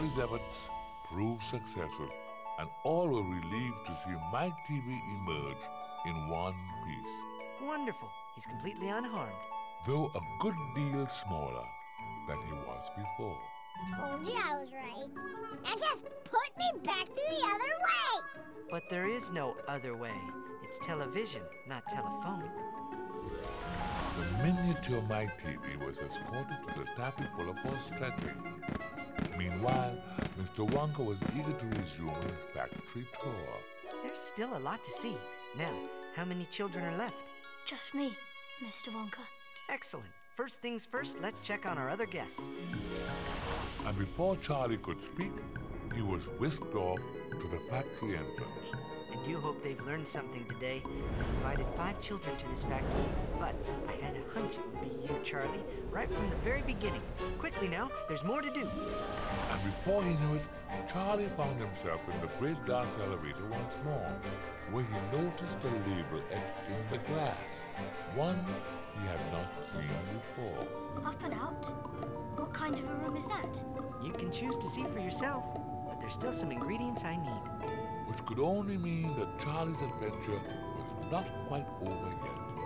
Charlie's efforts proved successful, and all were relieved to see Mike TV emerge in one piece, Wonderful. He's completely unharmed. though a good deal smaller than he was before. Told you I was right. And just put me back to the other way. But there is no other way. It's television, not telephone. The miniature Mike TV was escorted to the taffy pull-up for stretching. Meanwhile, Mr. Wonka was eager to resume his factory tour. There's still a lot to see. Now, how many children are left? Just me, Mr. Wonka. Excellent. First things first, let's check on our other guests. And before Charlie could speak, he was whisked off to the factory entrance. I do hope they've learned something today. I invited 5 children to this factory, but I had a hunch it would be you, Charlie, right from the very beginning. Quickly now, there's more to do. And before he knew it, Charlie found himself in the great glass elevator once more, where he noticed a label etched in the glass, one he had not seen before. Up and out? What kind of a room is that? You can choose to see for yourself, but there's still some ingredients I need. Which could only mean that Charlie's adventure was not quite over yet.